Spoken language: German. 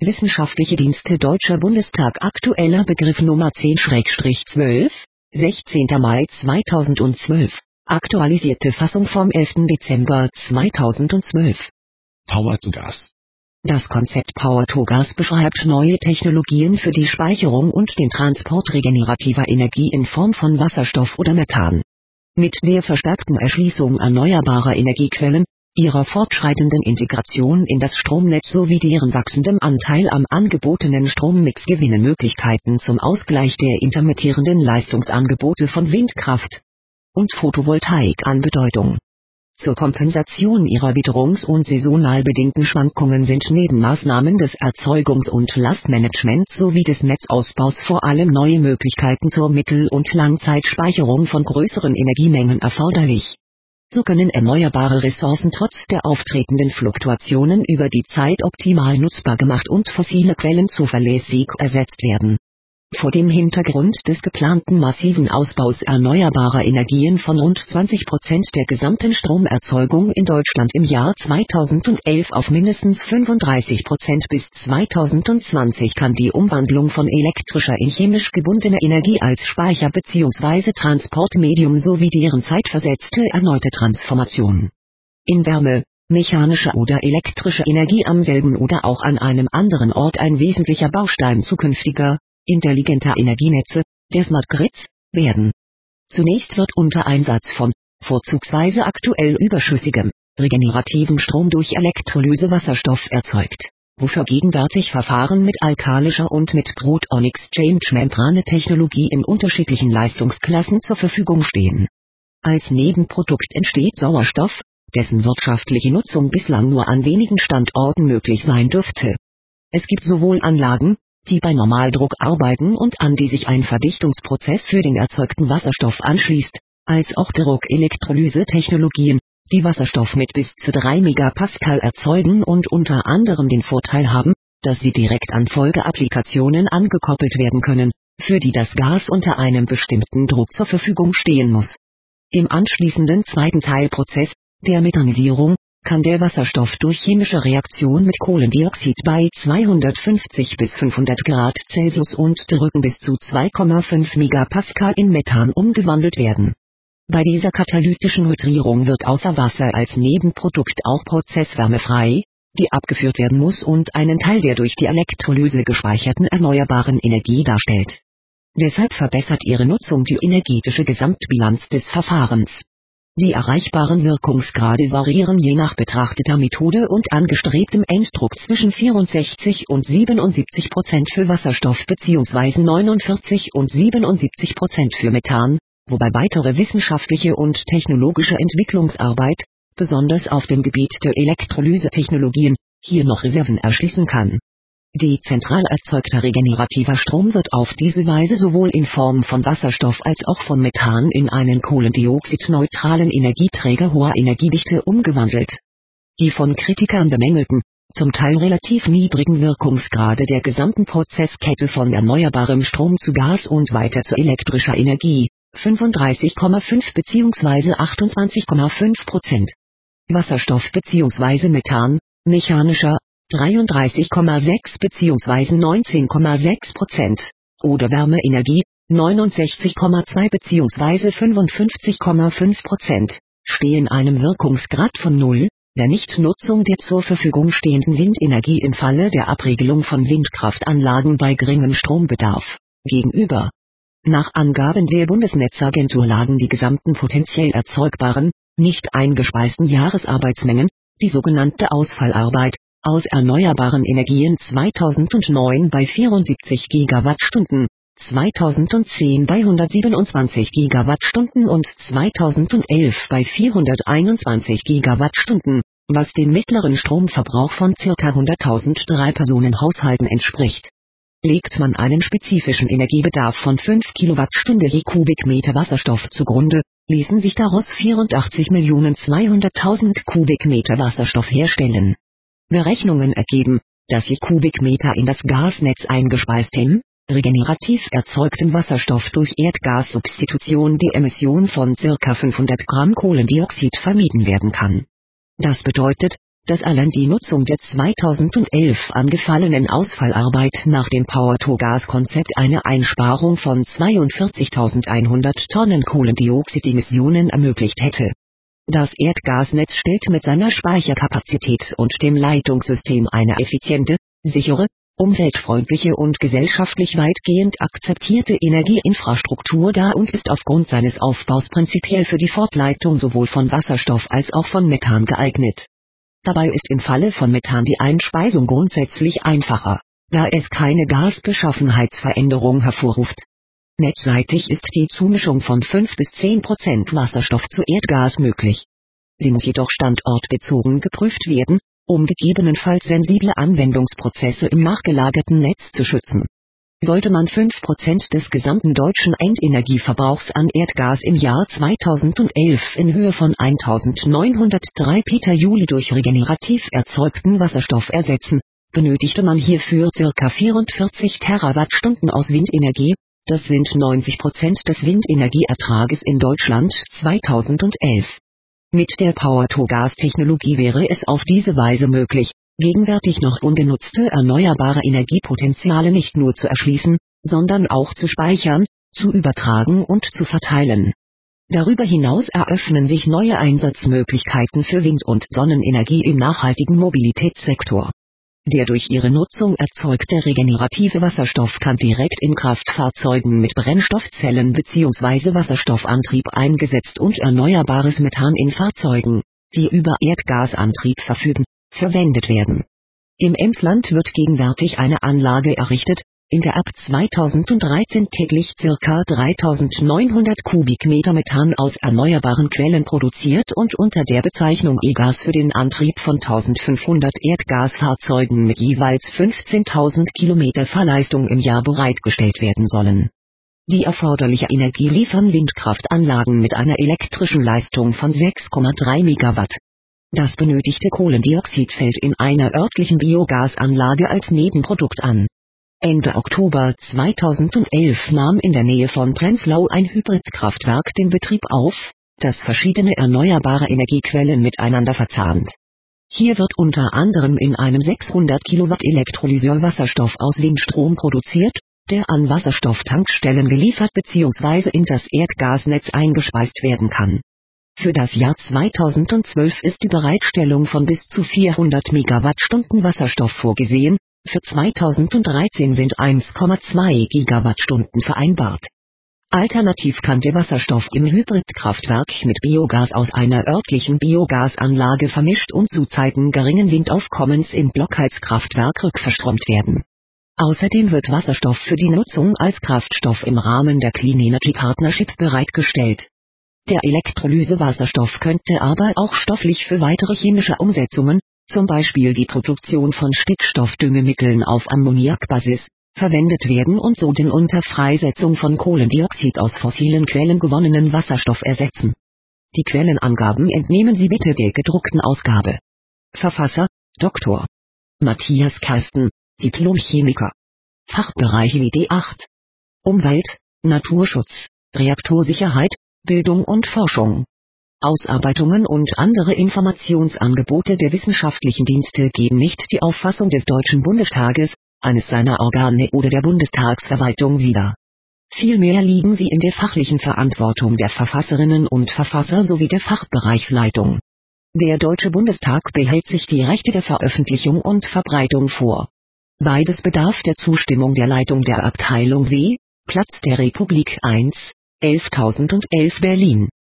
Wissenschaftliche Dienste Deutscher Bundestag. Aktueller Begriff Nummer 10/12, 16. Mai 2012. Aktualisierte Fassung vom 11. Dezember 2012. Power-to-Gas. Das Konzept Power-to-Gas beschreibt neue Technologien für die Speicherung und den Transport regenerativer Energie in Form von Wasserstoff oder Methan. Mit der verstärkten Erschließung erneuerbarer Energiequellen, ihrer fortschreitenden Integration in das Stromnetz sowie deren wachsendem Anteil am angebotenen Strommix gewinnen Möglichkeiten zum Ausgleich der intermittierenden Leistungsangebote von Windkraft und Photovoltaik an Bedeutung. Zur Kompensation ihrer witterungs- und saisonal bedingten Schwankungen sind neben Maßnahmen des Erzeugungs- und Lastmanagements sowie des Netzausbaus vor allem neue Möglichkeiten zur Mittel- und Langzeitspeicherung von größeren Energiemengen erforderlich. So können erneuerbare Ressourcen trotz der auftretenden Fluktuationen über die Zeit optimal nutzbar gemacht und fossile Quellen zuverlässig ersetzt werden. Vor dem Hintergrund des geplanten massiven Ausbaus erneuerbarer Energien von rund 20% der gesamten Stromerzeugung in Deutschland im Jahr 2011 auf mindestens 35% bis 2020 kann die Umwandlung von elektrischer in chemisch gebundene Energie als Speicher bzw. Transportmedium sowie deren zeitversetzte erneute Transformation in Wärme, mechanische oder elektrische Energie am selben oder auch an einem anderen Ort ein wesentlicher Baustein zukünftiger intelligenter Energienetze, der Smart Grids, werden. Zunächst wird unter Einsatz von, vorzugsweise aktuell überschüssigem, regenerativem Strom durch Elektrolyse Wasserstoff erzeugt, wofür gegenwärtig Verfahren mit alkalischer und mit Proton-Exchange-Membrane-Technologie in unterschiedlichen Leistungsklassen zur Verfügung stehen. Als Nebenprodukt entsteht Sauerstoff, dessen wirtschaftliche Nutzung bislang nur an wenigen Standorten möglich sein dürfte. Es gibt sowohl Anlagen, die bei Normaldruck arbeiten und an die sich ein Verdichtungsprozess für den erzeugten Wasserstoff anschließt, als auch Druck-Elektrolyse-Technologien, die Wasserstoff mit bis zu 3 Megapascal erzeugen und unter anderem den Vorteil haben, dass sie direkt an Folgeapplikationen angekoppelt werden können, für die das Gas unter einem bestimmten Druck zur Verfügung stehen muss. Im anschließenden zweiten Teilprozess, der Methanisierung, kann der Wasserstoff durch chemische Reaktion mit Kohlendioxid bei 250 bis 500 Grad Celsius und Drücken bis zu 2,5 Megapascal in Methan umgewandelt werden. Bei dieser katalytischen Hydrierung wird außer Wasser als Nebenprodukt auch Prozesswärme frei, die abgeführt werden muss und einen Teil der durch die Elektrolyse gespeicherten erneuerbaren Energie darstellt. Deshalb verbessert ihre Nutzung die energetische Gesamtbilanz des Verfahrens. Die erreichbaren Wirkungsgrade variieren je nach betrachteter Methode und angestrebtem Enddruck zwischen 64 und 77% für Wasserstoff bzw. 49 und 77% für Methan, wobei weitere wissenschaftliche und technologische Entwicklungsarbeit, besonders auf dem Gebiet der Elektrolyse-Technologien, hier noch Reserven erschließen kann. Dezentral erzeugter regenerativer Strom wird auf diese Weise sowohl in Form von Wasserstoff als auch von Methan in einen kohlendioxidneutralen Energieträger hoher Energiedichte umgewandelt. Die von Kritikern bemängelten, zum Teil relativ niedrigen Wirkungsgrade der gesamten Prozesskette von erneuerbarem Strom zu Gas und weiter zu elektrischer Energie, 35,5 bzw. 28,5%. Wasserstoff bzw. Methan, mechanischer, 33,6 bzw. 19,6%, oder Wärmeenergie, 69,2 bzw. 55,5%, stehen einem Wirkungsgrad von 0, der Nichtnutzung der zur Verfügung stehenden Windenergie im Falle der Abregelung von Windkraftanlagen bei geringem Strombedarf, gegenüber. Nach Angaben der Bundesnetzagentur lagen die gesamten potenziell erzeugbaren, nicht eingespeisten Jahresarbeitsmengen, die sogenannte Ausfallarbeit, aus erneuerbaren Energien 2009 bei 74 Gigawattstunden, 2010 bei 127 Gigawattstunden und 2011 bei 421 Gigawattstunden, was dem mittleren Stromverbrauch von ca. 100.000 Drei-Personen-Haushalten entspricht. Legt man einen spezifischen Energiebedarf von 5 Kilowattstunden je Kubikmeter Wasserstoff zugrunde, ließen sich daraus 84.200.000 Kubikmeter Wasserstoff herstellen. Berechnungen ergeben, dass je Kubikmeter in das Gasnetz eingespeistem, regenerativ erzeugten Wasserstoff durch Erdgassubstitution die Emission von ca. 500 Gramm Kohlendioxid vermieden werden kann. Das bedeutet, dass allein die Nutzung der 2011 angefallenen Ausfallarbeit nach dem Power-to-Gas-Konzept eine Einsparung von 42.100 Tonnen Kohlendioxidemissionen ermöglicht hätte. Das Erdgasnetz stellt mit seiner Speicherkapazität und dem Leitungssystem eine effiziente, sichere, umweltfreundliche und gesellschaftlich weitgehend akzeptierte Energieinfrastruktur dar und ist aufgrund seines Aufbaus prinzipiell für die Fortleitung sowohl von Wasserstoff als auch von Methan geeignet. Dabei ist im Falle von Methan die Einspeisung grundsätzlich einfacher, da es keine Gasbeschaffenheitsveränderung hervorruft. Netzseitig ist die Zumischung von 5 bis 10% Wasserstoff zu Erdgas möglich. Sie muss jedoch standortbezogen geprüft werden, um gegebenenfalls sensible Anwendungsprozesse im nachgelagerten Netz zu schützen. Wollte man 5% des gesamten deutschen Endenergieverbrauchs an Erdgas im Jahr 2011 in Höhe von 1903 Petajoule durch regenerativ erzeugten Wasserstoff ersetzen, benötigte man hierfür ca. 44 Terawattstunden aus Windenergie, das sind 90% des Windenergieertrages in Deutschland 2011. Mit der Power-to-Gas-Technologie wäre es auf diese Weise möglich, gegenwärtig noch ungenutzte erneuerbare Energiepotenziale nicht nur zu erschließen, sondern auch zu speichern, zu übertragen und zu verteilen. Darüber hinaus eröffnen sich neue Einsatzmöglichkeiten für Wind- und Sonnenenergie im nachhaltigen Mobilitätssektor. Der durch ihre Nutzung erzeugte regenerative Wasserstoff kann direkt in Kraftfahrzeugen mit Brennstoffzellen bzw. Wasserstoffantrieb eingesetzt und erneuerbares Methan in Fahrzeugen, die über Erdgasantrieb verfügen, verwendet werden. Im Emsland wird gegenwärtig eine Anlage errichtet, in der ab 2013 täglich ca. 3.900 Kubikmeter Methan aus erneuerbaren Quellen produziert und unter der Bezeichnung E-Gas für den Antrieb von 1.500 Erdgasfahrzeugen mit jeweils 15.000 Kilometer Fahrleistung im Jahr bereitgestellt werden sollen. Die erforderliche Energie liefern Windkraftanlagen mit einer elektrischen Leistung von 6,3 Megawatt. Das benötigte Kohlendioxid fällt in einer örtlichen Biogasanlage als Nebenprodukt an. Ende Oktober 2011 nahm in der Nähe von Prenzlau ein Hybridkraftwerk den Betrieb auf, das verschiedene erneuerbare Energiequellen miteinander verzahnt. Hier wird unter anderem in einem 600 Kilowatt Elektrolyseur Wasserstoff aus Windstrom produziert, der an Wasserstofftankstellen geliefert bzw. in das Erdgasnetz eingespeist werden kann. Für das Jahr 2012 ist die Bereitstellung von bis zu 400 Megawattstunden Wasserstoff vorgesehen, für 2013 sind 1,2 Gigawattstunden vereinbart. Alternativ kann der Wasserstoff im Hybridkraftwerk mit Biogas aus einer örtlichen Biogasanlage vermischt und zu Zeiten geringen Windaufkommens im Blockheizkraftwerk rückverströmt werden. Außerdem wird Wasserstoff für die Nutzung als Kraftstoff im Rahmen der Clean Energy Partnership bereitgestellt. Der Elektrolysewasserstoff könnte aber auch stofflich für weitere chemische Umsetzungen, zum Beispiel die Produktion von Stickstoffdüngemitteln auf Ammoniakbasis, verwendet werden und so den unter Freisetzung von Kohlendioxid aus fossilen Quellen gewonnenen Wasserstoff ersetzen. Die Quellenangaben entnehmen Sie bitte der gedruckten Ausgabe. Verfasser: Dr. Matthias Kersten, Diplom-Chemiker. Fachbereich WD8. Umwelt, Naturschutz, Reaktorsicherheit, Bildung und Forschung. Ausarbeitungen und andere Informationsangebote der wissenschaftlichen Dienste geben nicht die Auffassung des Deutschen Bundestages, eines seiner Organe oder der Bundestagsverwaltung wider. Vielmehr liegen sie in der fachlichen Verantwortung der Verfasserinnen und Verfasser sowie der Fachbereichsleitung. Der Deutsche Bundestag behält sich die Rechte der Veröffentlichung und Verbreitung vor. Beides bedarf der Zustimmung der Leitung der Abteilung W, Platz der Republik 1, 11.011 Berlin.